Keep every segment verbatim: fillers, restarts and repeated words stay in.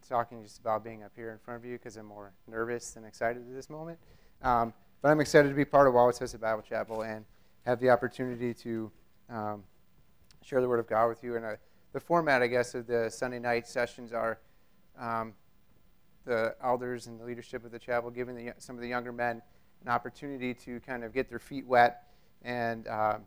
talking just about being up here in front of you because I'm more nervous than excited at this moment. Um, but I'm excited to be part of Wauwatosa Bible Chapel and have the opportunity to um, share the Word of God with you. And uh, the format, I guess, of the Sunday night sessions are um, the elders and the leadership of the chapel giving the, some of the younger men an opportunity to kind of get their feet wet and um,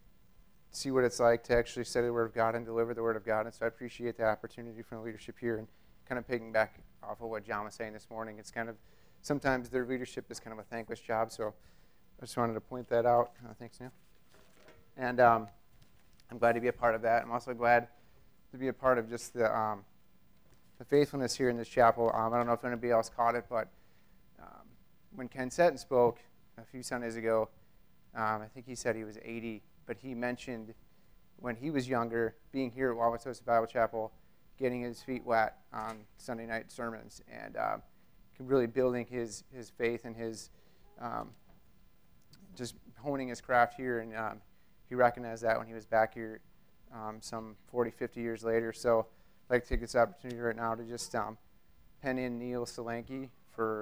see what it's like to actually study the Word of God and deliver the Word of God. And so I appreciate the opportunity from the leadership here. And kind of picking back off of what John was saying this morning, it's kind of, sometimes their leadership is kind of a thankless job. So I just wanted to point that out. Uh, thanks, Neil. And um, I'm glad to be a part of that. I'm also glad to be a part of just the um, the faithfulness here in this chapel. Um, I don't know if anybody else caught it, but um, when Ken Seton spoke a few Sundays ago, um, I think he said he was eighty, but he mentioned when he was younger, being here at Wauwatosa Bible Chapel, getting his feet wet on Sunday night sermons, and um, really building his, his faith and his um, just honing his craft here. And um, he recognized that when he was back here um, some forty, fifty years later. So I'd like to take this opportunity right now to just um, pen in Neil Solanke for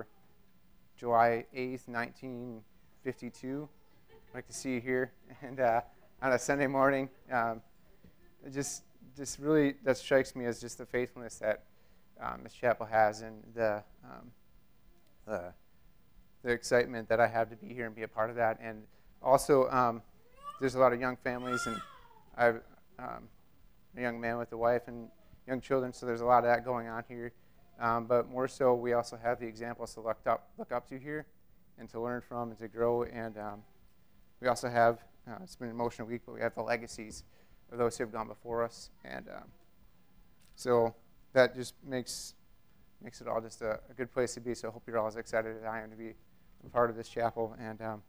July eighth, nineteen fifty-two. I'd like to see you here and uh, on a Sunday morning. Um, it just just really, that strikes me as just the faithfulness that um, this chapel has, and the, um, the the excitement that I have to be here and be a part of that. And also, um, there's a lot of young families, and I'm um, a young man with a wife and young children, so there's a lot of that going on here. Um, but more so, we also have the examples to look up, look up to here and to learn from and to grow. And um, we also have, uh, it's been an emotional week, but we have the legacies of those who have gone before us. And um, so that just makes makes it all just a, a good place to be. So I hope you're all as excited as I am to be a part of this chapel and um,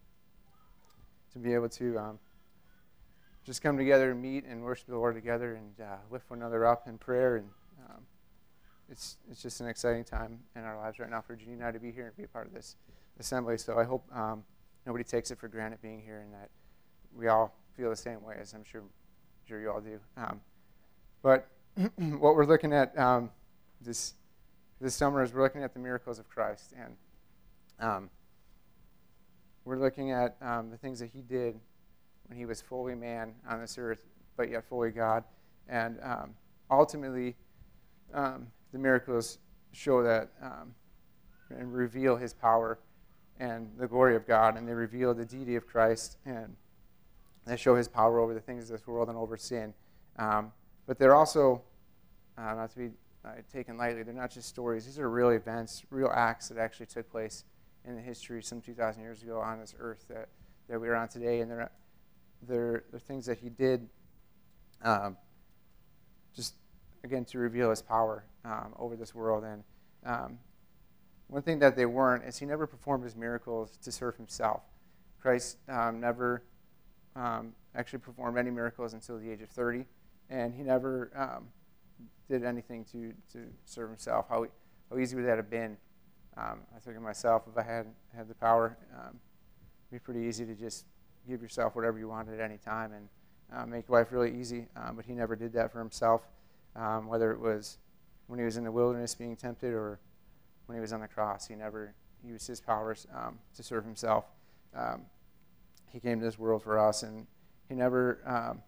to be able to um, just come together and meet and worship the Lord together and uh, lift one another up in prayer. And um, it's it's just an exciting time in our lives right now for Jeannie and I to be here and be a part of this assembly. So I hope um, nobody takes it for granted being here, and that we all feel the same way, as I'm sure sure you all do. Um, but what we're looking at um, this this summer is we're looking at the miracles of Christ, and um, we're looking at um, the things that he did when he was fully man on this earth, but yet fully God. And um, ultimately, um, the miracles show that um, and reveal his power and the glory of God, and they reveal the deity of Christ, and they show his power over the things of this world and over sin. Um, but they're also, uh, not to be uh, taken lightly, they're not just stories. These are real events, real acts that actually took place in the history some two thousand years ago on this earth that, that we're on today. And they're, they're, they're things that he did um, just, again, to reveal his power um, over this world. And um, one thing that they weren't is he never performed his miracles to serve himself. Christ um, never Um, actually performed any miracles until the age of thirty, and he never um, did anything to, to serve himself. How, how easy would that have been? Um, I think of myself, if I had had the power, um, it'd be pretty easy to just give yourself whatever you wanted at any time and uh, make life really easy, um, but he never did that for himself, um, whether it was when he was in the wilderness being tempted or when he was on the cross. He never used his powers um, to serve himself. Um, He came to this world for us, and he never um,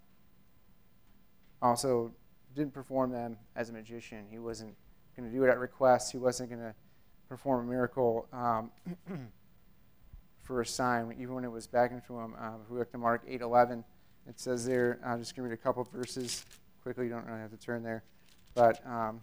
also didn't perform them as a magician. He wasn't going to do it at request. He wasn't going to perform a miracle um, for a sign, even when it was beckoned to him. Um, if we look to Mark eight eleven, it says there, I'm just going to read a couple of verses quickly. You don't really have to turn there. But um,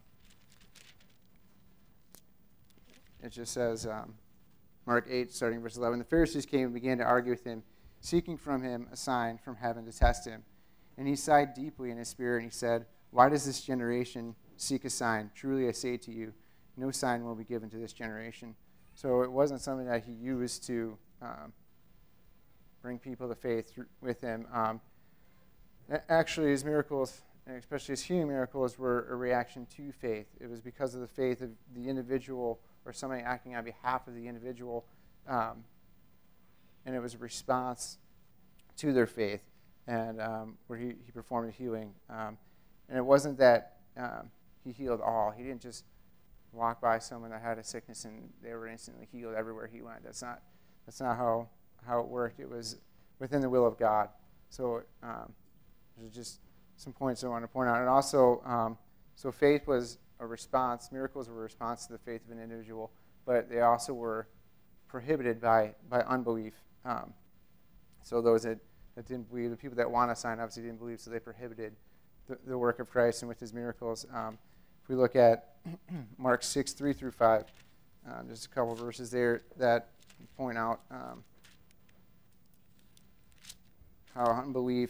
it just says, um, Mark eight, starting verse eleven, the Pharisees came and began to argue with him, seeking from him a sign from heaven to test him. And he sighed deeply in his spirit, and he said, why does this generation seek a sign? Truly I say to you, no sign will be given to this generation. So it wasn't something that he used to um, bring people to faith with him. Um, actually, his miracles, especially his healing miracles, were a reaction to faith. It was because of the faith of the individual or somebody acting on behalf of the individual, um, and it was a response to their faith, and um, where he, he performed a healing. Um, and it wasn't that um, he healed all. He didn't just walk by someone that had a sickness and they were instantly healed everywhere he went. That's not that's not how, how it worked. It was within the will of God. So um, there's just some points I want to point out. And also, um, so faith was a response. Miracles were a response to the faith of an individual, but they also were prohibited by, by unbelief. Um, so those that, that didn't believe, the people that want a sign obviously didn't believe, so they prohibited the, the work of Christ and with his miracles. Um, if we look at Mark six, three through five, uh, just a couple of verses there that point out um, how unbelief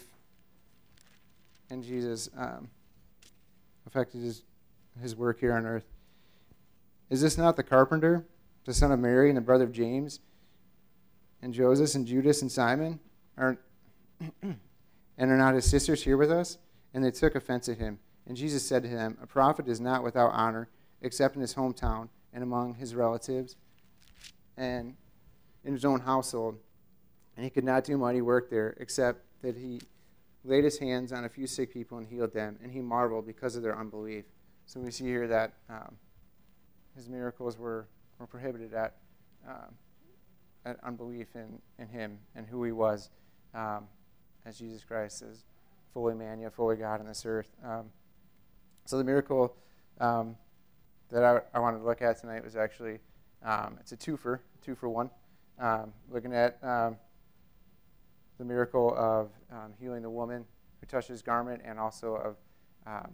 in Jesus um, affected his, his work here on earth. Is this not the carpenter, the son of Mary, and the brother of James, and Joseph, and Judas, and Simon? Are, and are not his sisters here with us? And they took offense at him. And Jesus said to them, a prophet is not without honor, except in his hometown, and among his relatives, and in his own household. And he could not do mighty work there, except that he laid his hands on a few sick people and healed them. And he marveled because of their unbelief. So we see here that um, his miracles were, were prohibited at, um, at unbelief in, in him and who he was um, as Jesus Christ, as fully man, yet fully God on this earth. Um, so the miracle um, that I, I wanted to look at tonight was actually, um, it's a twofer, two for one. Um, looking at um, the miracle of um, healing the woman who touched his garment, and also of um,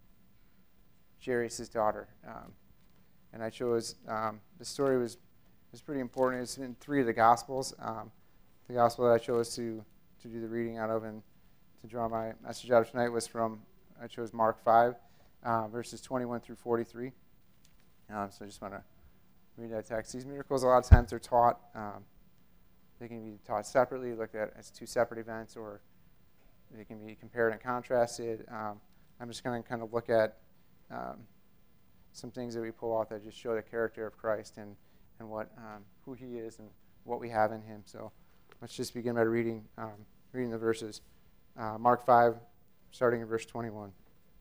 Jairus' daughter. Um, and I chose, um, the story was, was pretty important. It's in three of the Gospels. Um, the Gospel that I chose to, to do the reading out of and to draw my message out of tonight was from, I chose Mark five, uh, verses twenty-one through forty-three. Um, so I just want to read that text. These miracles, a lot of times, they're taught. Um, they can be taught separately, looked at as two separate events, or they can be compared and contrasted. Um, I'm just going to kind of look at um, some things that we pull out that just show the character of Christ and and what um, who He is and what we have in Him. So let's just begin by reading um, reading the verses. Uh, Mark five, starting in verse twenty-one.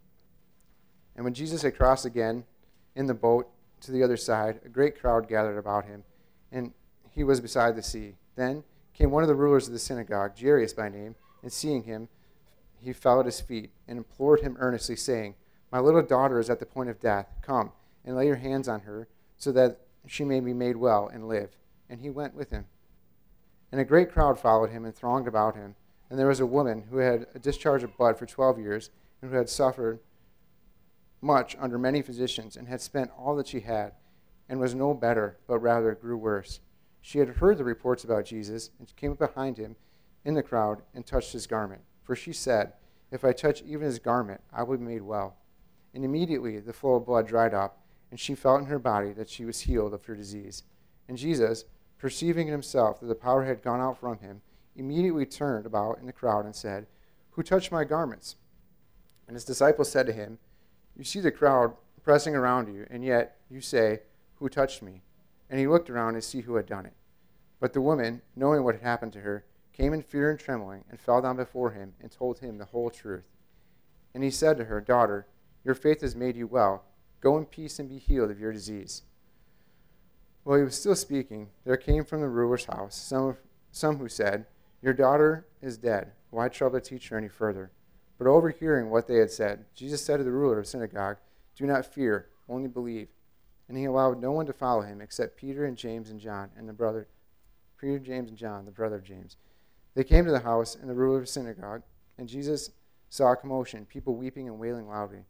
And when Jesus had crossed again in the boat to the other side, a great crowd gathered about him, and he was beside the sea. Then came one of the rulers of the synagogue, Jairus by name, and seeing him, he fell at his feet and implored him earnestly, saying, my little daughter is at the point of death. Come and lay your hands on her, so that she may be made well and live. And he went with him. And a great crowd followed him and thronged about him. And there was a woman who had a discharge of blood for twelve years, and who had suffered much under many physicians, and had spent all that she had, and was no better, but rather grew worse. She had heard the reports about Jesus, and she came up behind him in the crowd and touched his garment. For she said, if I touch even his garment, I will be made well. And immediately the flow of blood dried up, and she felt in her body that she was healed of her disease. And Jesus, perceiving in himself that the power had gone out from him, immediately turned about in the crowd and said, who touched my garments? And his disciples said to him, you see the crowd pressing around you, and yet you say, who touched me? And he looked around to see who had done it. But the woman, knowing what had happened to her, came in fear and trembling, and fell down before him, and told him the whole truth. And he said to her, daughter, your faith has made you well. Go in peace and be healed of your disease. While he was still speaking, there came from the ruler's house some, some who said, your daughter is dead. Why trouble the teacher any further? But overhearing what they had said, Jesus said to the ruler of the synagogue, do not fear, only believe. And he allowed no one to follow him except Peter and James and John, and the brother, Peter, James, and John, the brother of James. They came to the house and the ruler of the synagogue, and Jesus saw a commotion, people weeping and wailing loudly.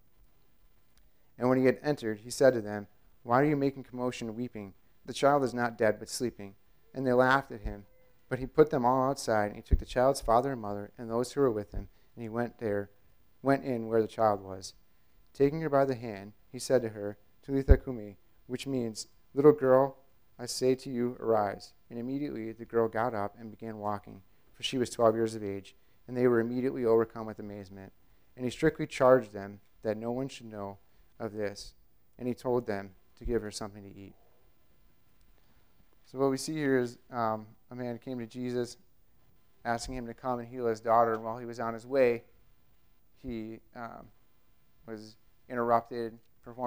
And when he had entered, he said to them, why are you making commotion and weeping? The child is not dead, but sleeping. And they laughed at him. But he put them all outside, and he took the child's father and mother and those who were with him, and he went there, went in where the child was. Taking her by the hand, he said to her, Talitha cumi, which means, little girl, I say to you, arise. And immediately the girl got up and began walking, for she was twelve years of age, and they were immediately overcome with amazement. And he strictly charged them that no one should know of this, and he told them to give her something to eat. So what we see here is um, a man came to Jesus, asking him to come and heal his daughter, and while he was on his way, he um, was interrupted, performed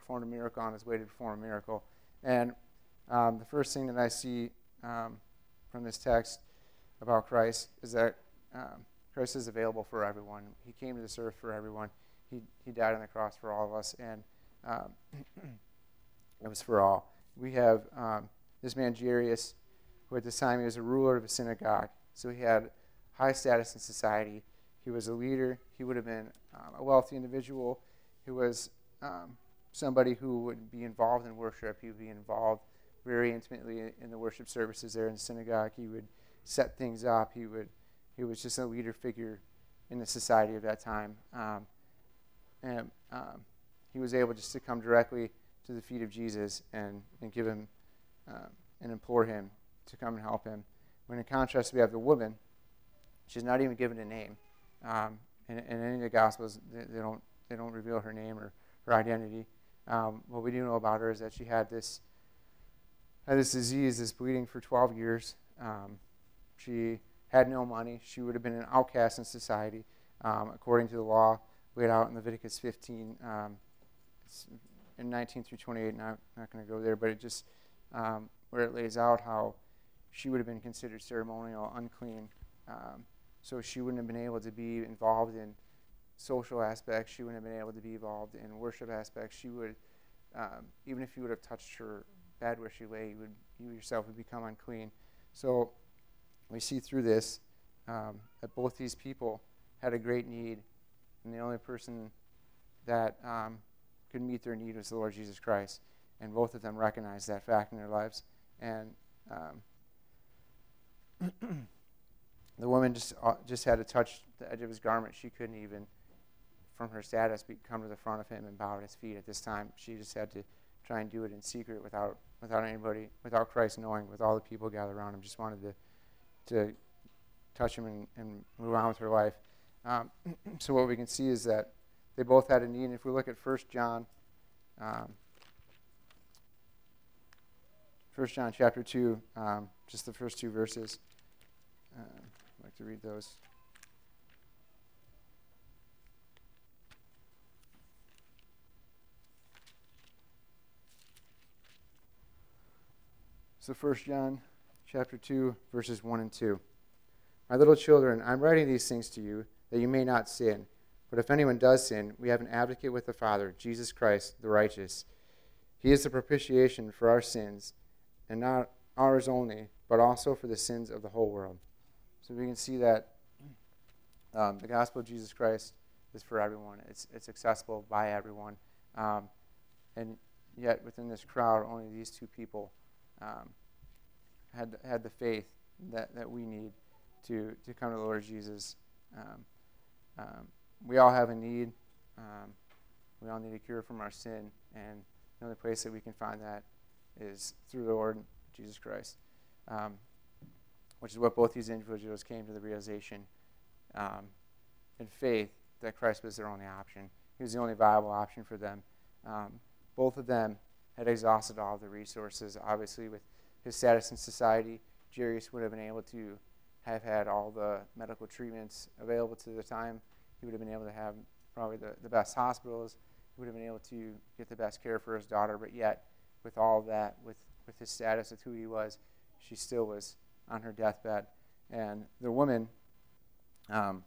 performed a miracle on his way to perform a miracle. And um, the first thing that I see um, from this text about Christ is that um, Christ is available for everyone. He came to this earth for everyone. He he died on the cross for all of us, and um, it was for all. We have um, this man Jairus, who at this time he was a ruler of a synagogue, so he had high status in society. He was a leader. He would have been um, a wealthy individual. He was um, somebody who would be involved in worship. He would be involved very intimately in the worship services there in the synagogue. He would set things up. He would. He was just a leader figure in the society of that time. Um, and um, he was able just to come directly to the feet of Jesus and, and give him um, and implore him to come and help him. When in contrast, we have the woman. She's not even given a name. Um, in, in any of the Gospels, they, they don't they don't reveal her name or her identity. Um, what we do know about her is that she had this had this disease, this bleeding for twelve years. Um, she had no money. She would have been an outcast in society, um, according to the law laid out in Leviticus fifteen, um, in nineteen through twenty-eight. Not not going to go there, but it just um, where it lays out how she would have been considered ceremonial unclean. Um, so she wouldn't have been able to be involved in social aspects. She wouldn't have been able to be involved in worship aspects. She would, um, even if you would have touched her bed where she lay, you would you yourself would become unclean. So we see through this um, that both these people had a great need, and the only person that um, could meet their need was the Lord Jesus Christ. And both of them recognized that fact in their lives. And um, the woman just uh, just had to touch the edge of his garment. She couldn't even, from her status, be, come to the front of him and bow at his feet at this time. She just had to try and do it in secret without without anybody, without Christ knowing, with all the people gathered around him. Just wanted to to touch him and, and move on with her life. Um, so what we can see is that they both had a need. And if we look at First John, um, First John chapter two, um, just the first two verses. Uh, I'd like to read those. So First John chapter two, verses one and two. My little children, I'm writing these things to you that you may not sin. But if anyone does sin, we have an advocate with the Father, Jesus Christ, the righteous. He is the propitiation for our sins, and not ours only, but also for the sins of the whole world. So we can see that um, the gospel of Jesus Christ is for everyone. It's it's accessible by everyone. Um, and yet within this crowd, only these two people um, had had the faith that, that we need to, to come to the Lord Jesus. Um, um, we all have a need. Um, we all need a cure from our sin. And the only place that we can find that is through the Lord Jesus Christ. Um, which is what both these individuals came to the realization um, in faith that Christ was their only option. He was the only viable option for them. Um, both of them had exhausted all of the resources. Obviously, with his status in society, Jairus would have been able to have had all the medical treatments available to the time. He would have been able to have probably the, the best hospitals. He would have been able to get the best care for his daughter. But yet, with all of that, with, with his status of who he was, she still was on her deathbed. And the woman um,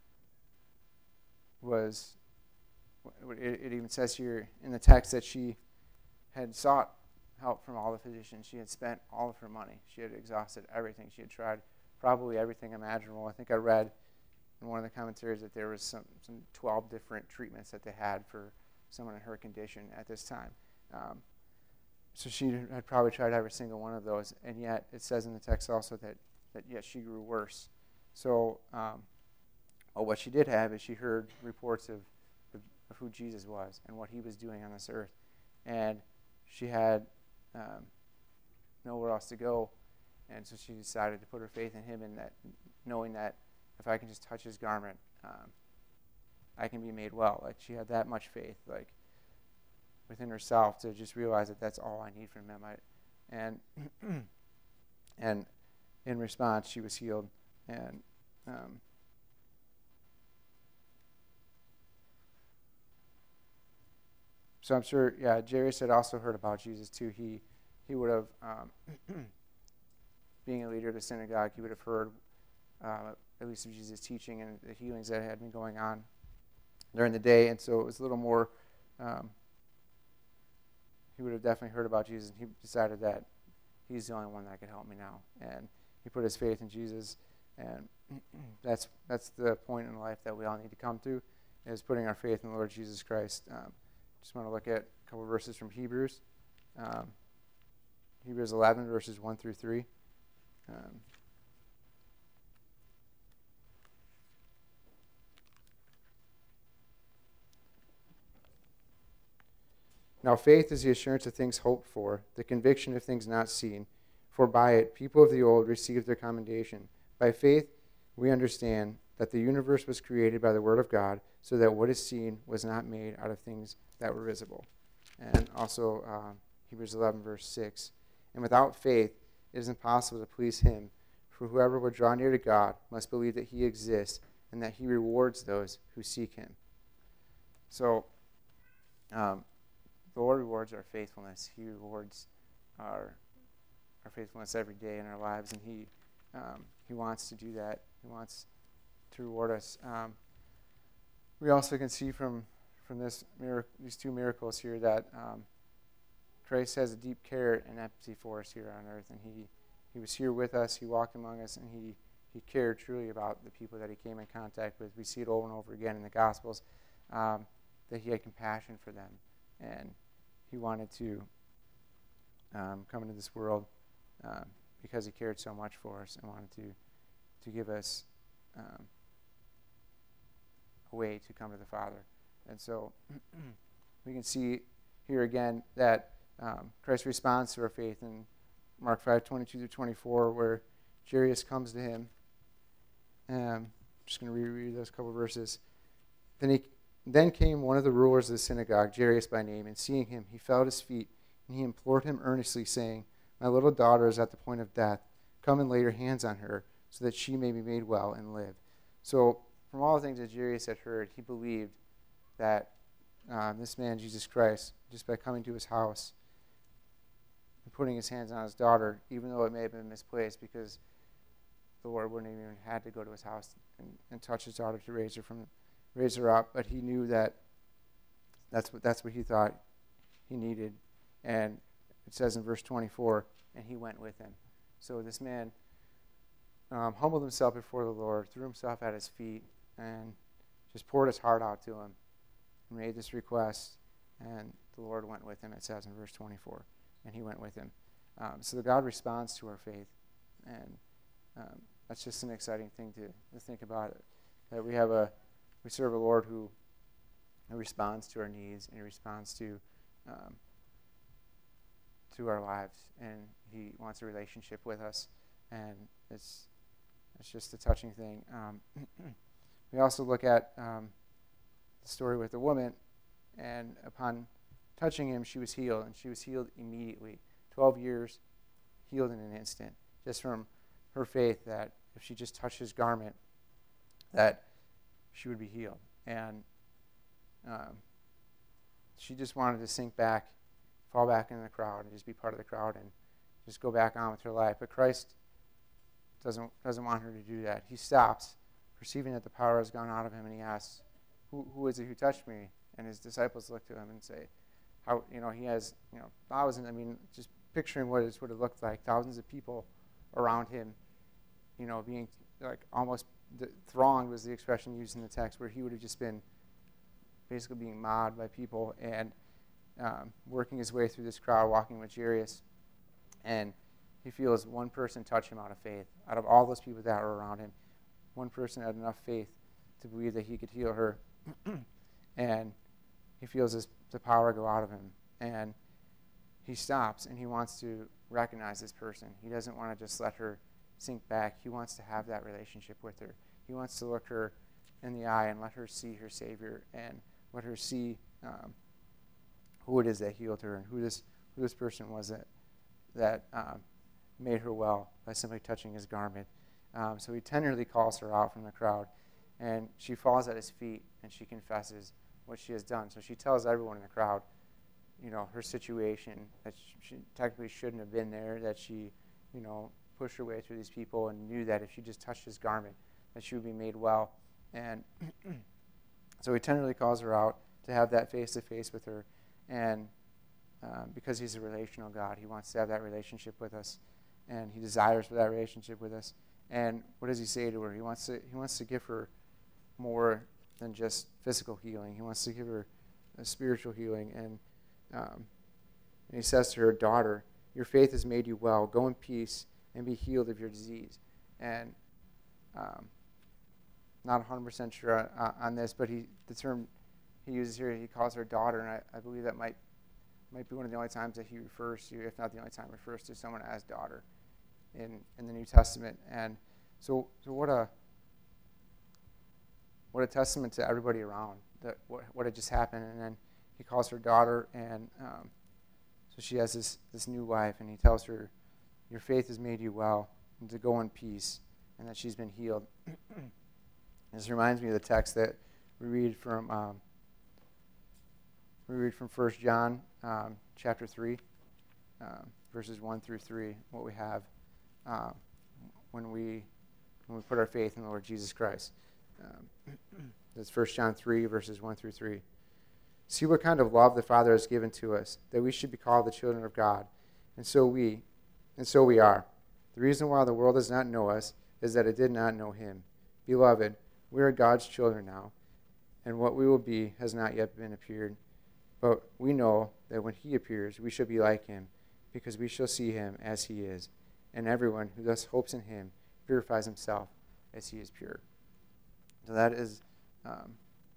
was, it, it even says here in the text that she had sought help from all the physicians. She had spent all of her money. She had exhausted everything. She had tried probably everything imaginable. I think I read in one of the commentaries that there was some, some twelve different treatments that they had for someone in her condition at this time. Um, So she had probably tried every single one of those, and yet it says in the text also that, that yet she grew worse. So um, well, what she did have is she heard reports of, of, of who Jesus was and what he was doing on this earth. And she had um, nowhere else to go, and so she decided to put her faith in him, and that knowing that if I can just touch his garment, um, I can be made well. Like, she had that much faith, like, within herself, to just realize that that's all I need from him. I, and and in response, she was healed. And um, so I'm sure, yeah, Jairus had also heard about Jesus too. He he would have, um, being a leader of the synagogue, he would have heard uh, at least of Jesus' teaching and the healings that had been going on during the day. And so it was a little more, um, he would have definitely heard about Jesus, and he decided that he's the only one that could help me now. And he put his faith in Jesus, and that's that's the point in life that we all need to come to, is putting our faith in the Lord Jesus Christ. Um, just want to look at a couple of verses from Hebrews. Um, Hebrews eleven, verses one through three. Um, Now faith is the assurance of things hoped for, the conviction of things not seen. For by it people of the old received their commendation. By faith we understand that the universe was created by the word of God, so that what is seen was not made out of things that were visible. And also uh, Hebrews eleven, verse six. And without faith it is impossible to please him, for whoever would draw near to God must believe that he exists and that he rewards those who seek him. So, um, the Lord rewards our faithfulness. He rewards our our faithfulness every day in our lives, and He um, He wants to do that. He wants to reward us. Um, we also can see from from this miracle, these two miracles here, that um, Christ has a deep care and empathy for us here on earth, and He He was here with us. He walked among us, and He He cared truly about the people that He came in contact with. We see it over and over again in the Gospels, um, that He had compassion for them. And he wanted to um, come into this world um, because he cared so much for us and wanted to to give us um, a way to come to the Father. And so we can see here again that um, Christ responds to our faith in Mark five, twenty-two through twenty-four, where Jairus comes to him. Um, I'm just going to reread those couple verses. Then he Then came one of the rulers of the synagogue, Jairus by name, and seeing him, he fell at his feet, and he implored him earnestly, saying, My little daughter is at the point of death. Come and lay your hands on her, so that she may be made well and live. So, from all the things that Jairus had heard, he believed that um, this man, Jesus Christ, just by coming to his house and putting his hands on his daughter, even though it may have been misplaced, because the Lord wouldn't have even had to go to his house and, and touch his daughter to raise her from raise her up, but he knew that that's what that's what he thought he needed. And it says in verse twenty-four, and he went with him. So this man um, humbled himself before the Lord, threw himself at his feet, and just poured his heart out to him, and made this request, and the Lord went with him, it says in verse twenty-four, and he went with him. Um, so the God responds to our faith, and um, that's just an exciting thing to, to think about, it, that we have a We serve a Lord who, who responds to our needs, and He responds to um, to our lives, and He wants a relationship with us, and it's it's just a touching thing. Um, we also look at um, the story with the woman, and upon touching Him, she was healed, and she was healed immediately. Twelve years, healed in an instant, just from her faith that if she just touched His garment, that she would be healed. And um, she just wanted to sink back, fall back into the crowd, and just be part of the crowd and just go back on with her life. But Christ doesn't doesn't want her to do that. He stops, perceiving that the power has gone out of him, and he asks, who, who is it who touched me? And his disciples look to him and say, how, you know, he has, you know, thousands, I mean, just picturing what it would have looked like, thousands of people around him, you know, being like almost the thronged was the expression used in the text, where he would have just been basically being mobbed by people, and um, working his way through this crowd, walking with Jairus, and he feels one person touch him out of faith. Out of all those people that were around him, one person had enough faith to believe that he could heal her, and he feels this, the power go out of him, and he stops, and he wants to recognize this person. He doesn't want to just let her sink back. He wants to have that relationship with her. He wants to look her in the eye and let her see her Savior, and let her see um, who it is that healed her, and who this who this person was that that um, made her well by simply touching his garment. Um, so he tenderly calls her out from the crowd, and she falls at his feet, and she confesses what she has done. So she tells everyone in the crowd you know, her situation, that she technically shouldn't have been there, that she, you know, pushed her way through these people and knew that if she just touched his garment, that she would be made well. And so he tenderly calls her out to have that face-to-face with her. And um, because he's a relational God, he wants to have that relationship with us. And he desires for that relationship with us. And what does he say to her? He wants to, he wants to give her more than just physical healing. He wants to give her a spiritual healing. And, um, and he says to her, "Daughter, your faith has made you well. Go in peace and be healed of your disease." And um, not one hundred percent sure on, on this, but he the term he uses here, he calls her daughter, and I, I believe that might might be one of the only times that he refers to, if not the only time, refers to someone as daughter in, in the New Testament. And so, so what a what a testament to everybody around that what, what had just happened. And then he calls her daughter, and um, so she has this this new life, and he tells her, "Your faith has made you well, and to go in peace," and that she's been healed. This reminds me of the text that we read from um, we read from First John um, chapter three, um, verses one through three. What we have um, when we when we put our faith in the Lord Jesus Christ. Um, that's First John three, verses one through three. "See what kind of love the Father has given to us, that we should be called the children of God, and so we, and so we are. The reason why the world does not know us is that it did not know Him. Beloved, we are God's children now, and what we will be has not yet been appeared. But we know that when He appears, we shall be like Him, because we shall see Him as He is. And everyone who thus hopes in Him purifies himself as He is pure." So that is um,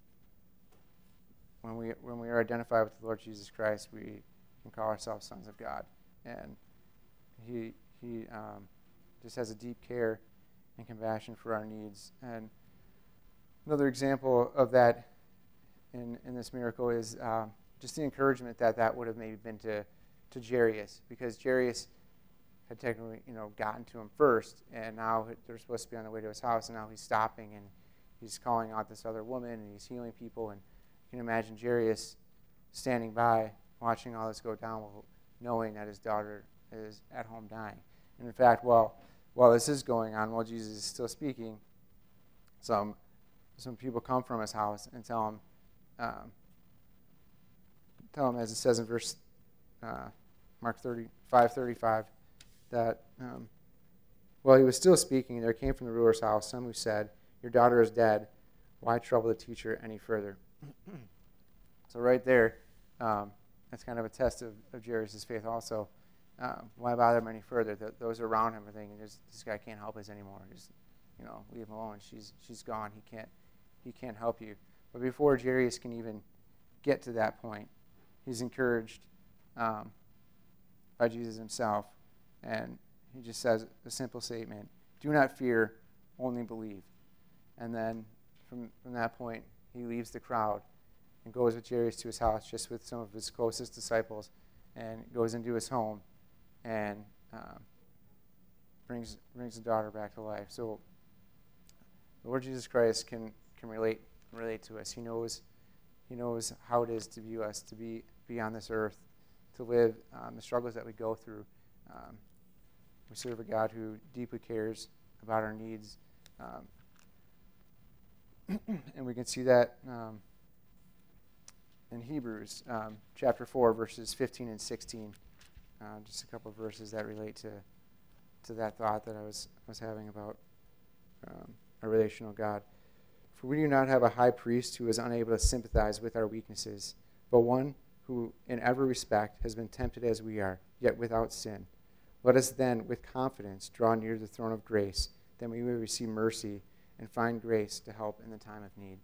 when we when we are identified with the Lord Jesus Christ, we can call ourselves sons of God, and He He um, just has a deep care and compassion for our needs. And another example of that in in this miracle is um, just the encouragement that that would have maybe been to to Jairus, because Jairus had technically, you know, gotten to him first, and now they're supposed to be on their way to his house, and now he's stopping and he's calling out this other woman, and he's healing people. And you can imagine Jairus standing by, watching all this go down, knowing that his daughter is at home dying. And in fact, while while this is going on, while Jesus is still speaking, some some people come from his house and tell him, um, tell him, as it says in verse uh, Mark thirty-five thirty-five, that um, while he was still speaking, there came from the ruler's house some who said, "Your daughter is dead. Why trouble the teacher any further?" So right there, um, that's kind of a test of, of Jairus' faith also. Um, why bother him any further? The, those around him are thinking, this, this guy can't help us anymore. Just, you know, leave him alone. She's she's gone. He can't he can't help you. But before Jairus can even get to that point, he's encouraged um, by Jesus himself, and he just says a simple statement: "Do not fear, only believe." And then from from that point, he leaves the crowd and goes with Jairus to his house, just with some of his closest disciples, and goes into his home and um, brings brings the daughter back to life. So the Lord Jesus Christ can can relate relate to us. He knows he knows how it is to view us, to be be on this earth, to live um, the struggles that we go through. Um, we serve a God who deeply cares about our needs, um, and we can see that um, in Hebrews um, chapter four, verses fifteen and sixteen. Uh, just a couple of verses that relate to to that thought that I was was having about um, a relational God. "For we do not have a high priest who is unable to sympathize with our weaknesses, but one who in every respect has been tempted as we are, yet without sin. Let us then with confidence draw near the throne of grace, that we may receive mercy and find grace to help in the time of need."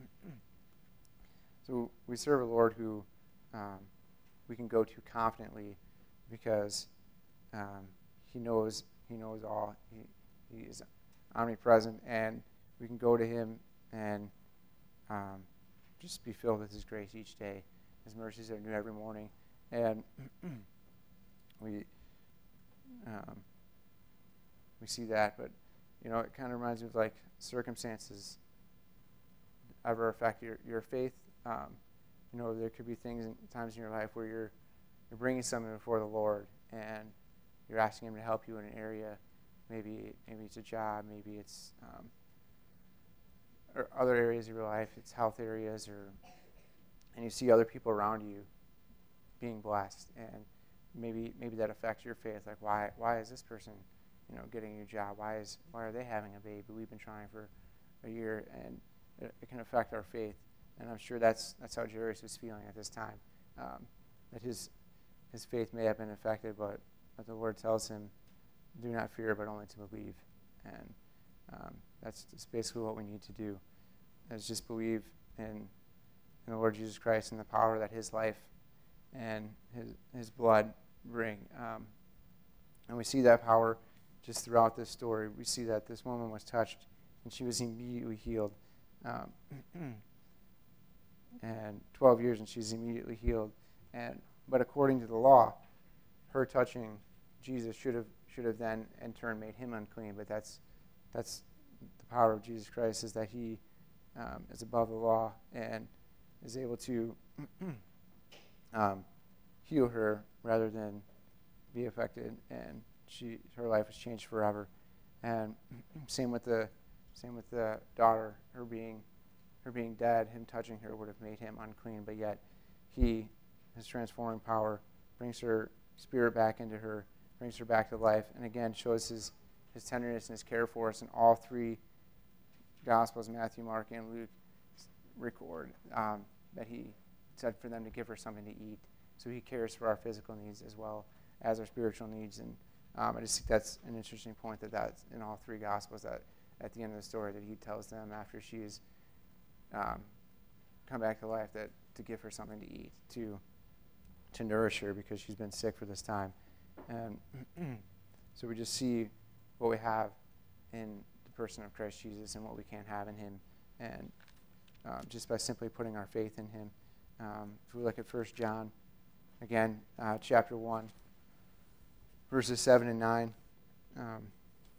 So we serve a Lord who um, we can go to confidently, because um, he knows he knows all. He, he is omnipresent, and we can go to him and um, just be filled with his grace each day. His mercies are new every morning, and we um, we see that. But you know, it kind of reminds me of, like, circumstances ever affect your your faith um, you know, there could be things and times in your life where you're you're bringing something before the Lord, and you're asking Him to help you in an area. Maybe maybe it's a job, maybe it's um, or other areas of your life. It's health areas, or and you see other people around you being blessed, and maybe maybe that affects your faith. Like, why why is this person, you know, getting a new job? Why is why are they having a baby? We've been trying for a year, and it, it can affect our faith. And I'm sure that's that's how Jairus was feeling at this time. Um, that his his faith may have been affected, but, but the Lord tells him, "Do not fear, but only to believe." And um, that's just basically what we need to do, is just believe in, in the Lord Jesus Christ and the power that His life and His His blood bring. Um, and we see that power just throughout this story. We see that this woman was touched, and she was immediately healed. Um, and twelve years, and she's immediately healed. And but according to the law, her touching Jesus should have should have then in turn made him unclean. But that's that's the power of Jesus Christ, is that He um, is above the law and is able to um, heal her rather than be affected, and she her life was changed forever. And same with the same with the daughter, her being her being dead, Him touching her would have made him unclean, but yet He, His transforming power, brings her spirit back into her, brings her back to life, and again shows His His tenderness and His care for us. In all three Gospels, Matthew, Mark, and Luke, record um, that He said for them to give her something to eat. So He cares for our physical needs as well as our spiritual needs. And um, I just think that's an interesting point, that that's in all three Gospels, that at the end of the story that He tells them after she's um, come back to life, that to give her something to eat, to to nourish her, because she's been sick for this time. And so we just see what we have in the person of Christ Jesus and what we can't have in Him, and um, just by simply putting our faith in Him. Um, if we look at First John, again, uh, chapter one, verses seven and nine. Um,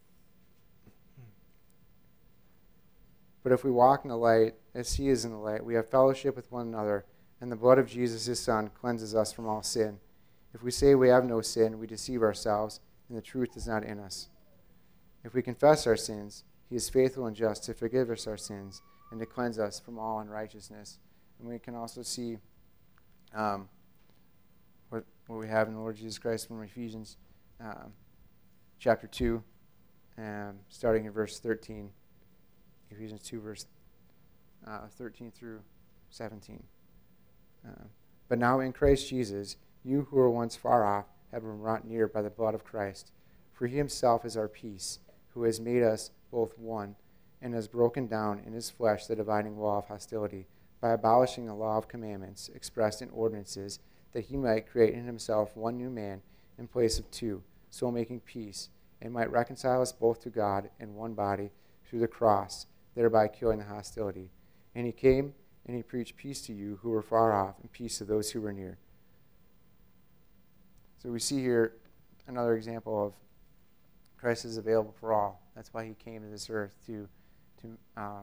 but if we walk in the light, as He is in the light, we have fellowship with one another, and the blood of Jesus, His Son, cleanses us from all sin. If we say we have no sin, we deceive ourselves, and the truth is not in us. If we confess our sins, He is faithful and just to forgive us our sins and to cleanse us from all unrighteousness. And we can also see um, what, what we have in the Lord Jesus Christ from Ephesians um, chapter two, um, starting in verse thirteen. Ephesians two, verse uh, thirteen through seventeen. Uh, but now in Christ Jesus, you who were once far off have been brought near by the blood of Christ. For He Himself is our peace, who has made us both one, and has broken down in His flesh the dividing wall of hostility, by abolishing the law of commandments expressed in ordinances, that He might create in Himself one new man in place of two, so making peace, and might reconcile us both to God in one body through the cross, thereby killing the hostility. And He came and He preached peace to you who were far off, and peace to those who were near. So we see here another example of Christ is available for all. That's why He came to this earth, to to um,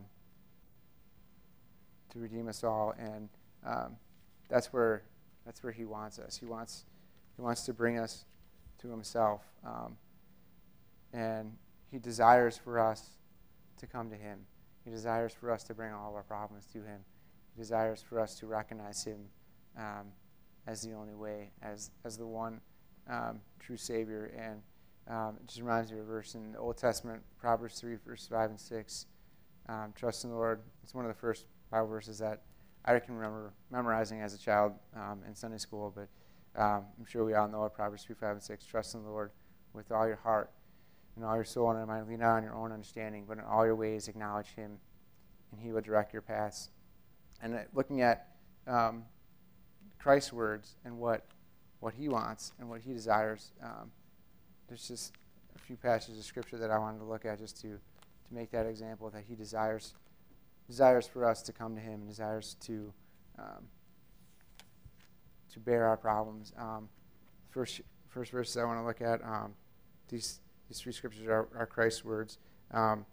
to redeem us all, and um, that's where that's where He wants us. He wants He wants to bring us to Himself, um, and He desires for us to come to Him. He desires for us to bring all of our problems to Him. He desires for us to recognize Him um, as the only way, as as the one um, true Savior. And um, it just reminds me of a verse in the Old Testament, Proverbs three, verse five and six. Um, Trust in the Lord. It's one of the first Bible verses that I can remember memorizing as a child um, in Sunday school, but um, I'm sure we all know it, Proverbs three, five, and six. Trust in the Lord with all your heart and all your soul and mind. Lean not on your own understanding, but in all your ways acknowledge Him, and He will direct your paths. And uh, looking at um, Christ's words and what what He wants and what He desires, um, there's just a few passages of Scripture that I wanted to look at just to, to make that example, that He desires desires for us to come to Him, and desires to um, to bear our problems. Um, first first verses I want to look at, um, these these three Scriptures are, are Christ's words um,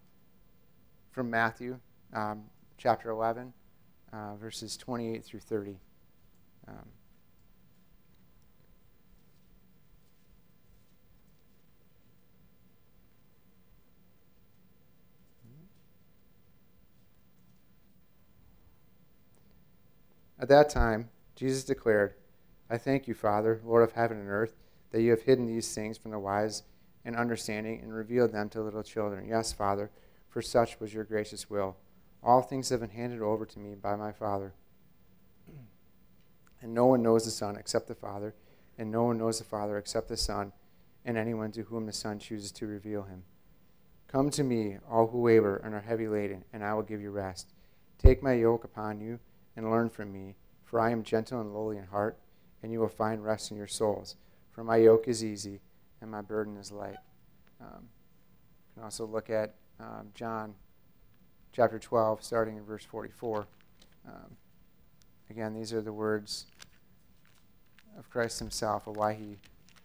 from Matthew um, chapter eleven, uh, verses twenty-eight through thirty. Um, At that time, Jesus declared, I thank you, Father, Lord of heaven and earth, that you have hidden these things from the wise and understanding and revealed them to little children. Yes, Father, for such was your gracious will. All things have been handed over to me by my Father. And no one knows the Son except the Father, and no one knows the Father except the Son, and anyone to whom the Son chooses to reveal him. Come to me, all who labor and are heavy laden, and I will give you rest. Take my yoke upon you and learn from me, for I am gentle and lowly in heart, and you will find rest in your souls. For my yoke is easy, and my burden is light. Um, you can also look at um, John chapter twelve, starting in verse forty-four. Um, again, these are the words of Christ himself, of why he,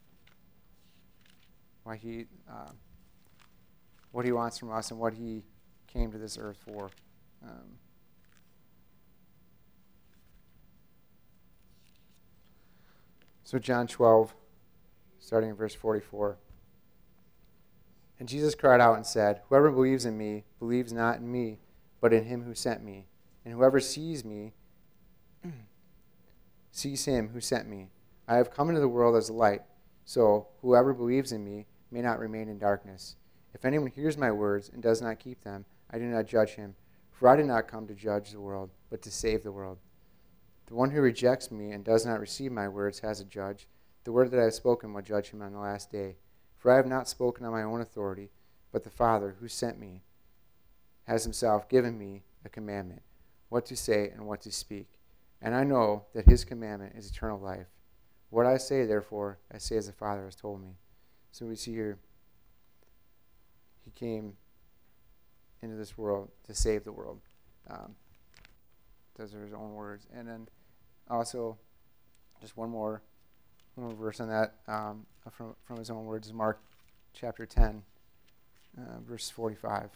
why he, uh, what he wants from us, and what he came to this earth for. Um, So John twelve, starting in verse forty-four. And Jesus cried out and said, Whoever believes in me believes not in me, but in him who sent me. And whoever sees me sees him who sent me. I have come into the world as a light, so whoever believes in me may not remain in darkness. If anyone hears my words and does not keep them, I do not judge him. For I did not come to judge the world, but to save the world. The one who rejects me and does not receive my words has a judge. The word that I have spoken will judge him on the last day. For I have not spoken on my own authority, but the Father who sent me has himself given me a commandment, what to say and what to speak. And I know that his commandment is eternal life. What I say, therefore, I say as the Father has told me. So we see here, he came into this world to save the world. Um, those are his own words. And then also, just one more, one more verse on that um, from from his own words, Mark chapter ten, uh, verse forty-five.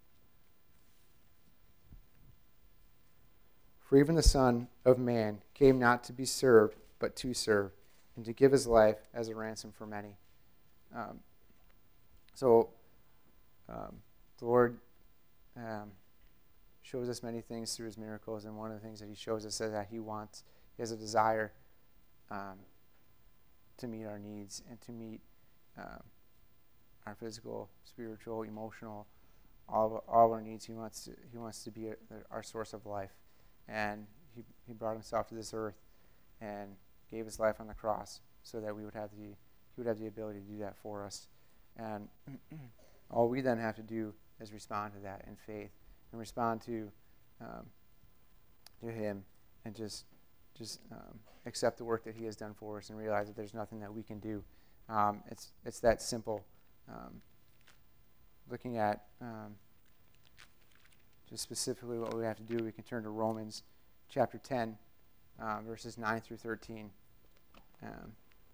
For even the Son of Man came not to be served, but to serve, and to give his life as a ransom for many. Um, so, um, the Lord um, shows us many things through his miracles, and one of the things that he shows us is that he wants, he has a desire um, to meet our needs and to meet um, our physical, spiritual, emotional, all of, all of our needs. He wants to, he wants to be a, our source of life. And he, he brought himself to this earth and gave his life on the cross so that we would have the he would have the ability to do that for us. And all we then have to do is respond to that in faith and respond to um, to him and just just um, accept the work that he has done for us and realize that there's nothing that we can do. Um, it's it's that simple. Um, looking at um, just specifically what we have to do, we can turn to Romans chapter ten, uh, verses nine through thirteen. Um,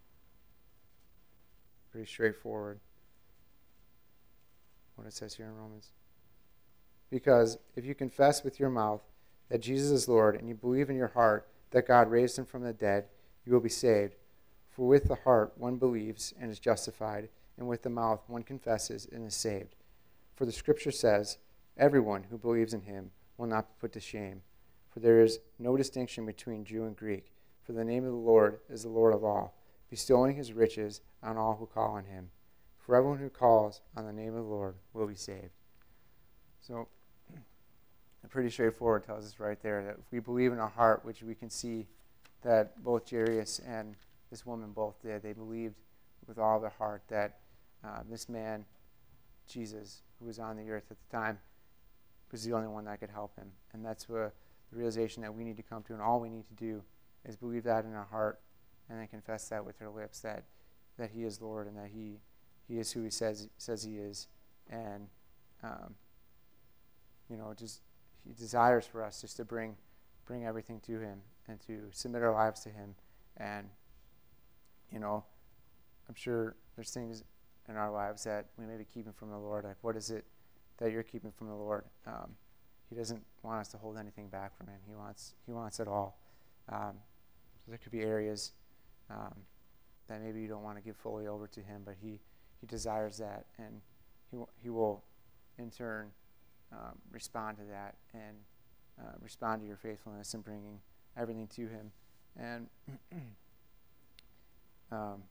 pretty straightforward what it says here in Romans. Because if you confess with your mouth that Jesus is Lord and you believe in your heart that God raised him from the dead, you will be saved. For with the heart one believes and is justified, and with the mouth one confesses and is saved. For the scripture says, everyone who believes in him will not be put to shame. For there is no distinction between Jew and Greek, for the name of the Lord is the Lord of all, bestowing his riches on all who call on him. For everyone who calls on the name of the Lord will be saved. So, pretty straightforward tells us right there that if we believe in our heart, which we can see that both Jairus and this woman both did, they believed with all their heart that uh, this man, Jesus, who was on the earth at the time, was the only one that could help him. And that's what the realization that we need to come to, and all we need to do is believe that in our heart and then confess that with our lips, that that he is Lord and that he he is who he says says he is. And um, you know, just he desires for us just to bring bring everything to him and to submit our lives to him. And you know, I'm sure there's things in our lives that we may be keeping from the Lord. Like, what is it that you're keeping from the Lord? Um, he doesn't want us to hold anything back from him. He wants He wants it all. Um, there could be areas um, that maybe you don't want to give fully over to him, but he, he desires that, and he, w- he will, in turn, um, respond to that and uh, respond to your faithfulness and bringing everything to him. And um,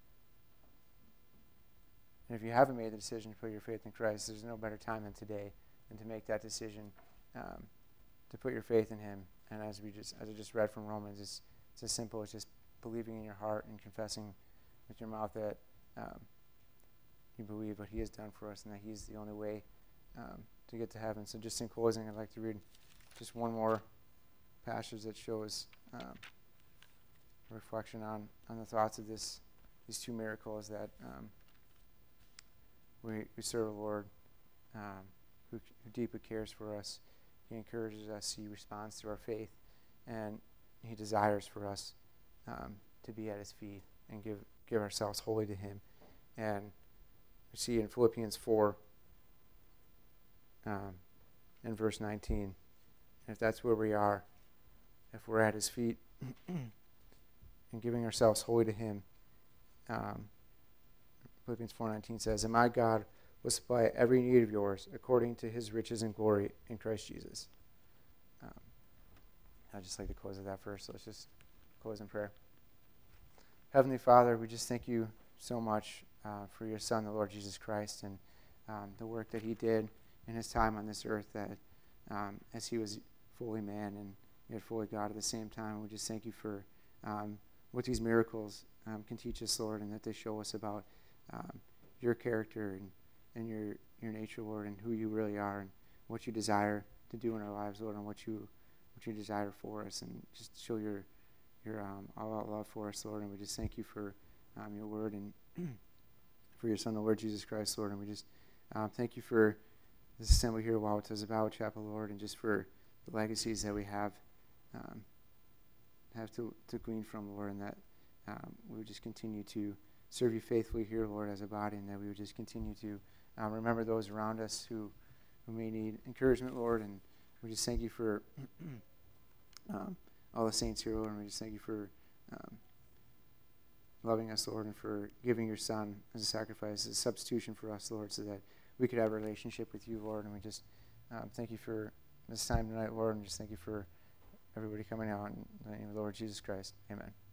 and if you haven't made the decision to put your faith in Christ, there's no better time than today than to make that decision, um, to put your faith in him. And as we just, as I just read from Romans, it's, it's as simple as just believing in your heart and confessing with your mouth that um, you believe what he has done for us and that he's the only way um, to get to heaven. So just in closing, I'd like to read just one more passage that shows um, reflection on, on the thoughts of this, these two miracles, that um, we, we serve a Lord um, who, who deeply cares for us. He encourages us. He responds to our faith, and he desires for us um, to be at his feet and give give ourselves wholly to him. And we see in Philippians four, um, in verse nineteen, if that's where we are, if we're at his feet and giving ourselves wholly to him, um, Philippians four nineteen says, "And my God will supply every need of yours according to his riches and glory in Christ Jesus." Um, I'd just like to close with that first. So let's just close in prayer. Heavenly Father, we just thank you so much uh, for your Son, the Lord Jesus Christ, and um, the work that he did in his time on this earth, that um, as he was fully man and yet fully God at the same time. We just thank you for um, what these miracles um, can teach us, Lord, and that they show us about um, your character and, and your your nature, Lord, and who you really are and what you desire to do in our lives, Lord, and what you what you desire for us, and just show your your um, all-out love for us, Lord. And we just thank you for um, your word and for your Son, the Lord Jesus Christ, Lord. And we just um, thank you for this assembly here at Wauwatosa Bible Chapel, Lord, and just for the legacies that we have um, have to, to glean from, Lord, and that um, we would just continue to serve you faithfully here, Lord, as a body, and that we would just continue to um, remember those around us who, who may need encouragement, Lord. And we just thank you for um, all the saints here, Lord, and we just thank you for um, loving us, Lord, and for giving your Son as a sacrifice, as a substitution for us, Lord, so that we could have a relationship with you, Lord. And we just um, thank you for this time tonight, Lord, and just thank you for everybody coming out in the name of the Lord Jesus Christ. Amen.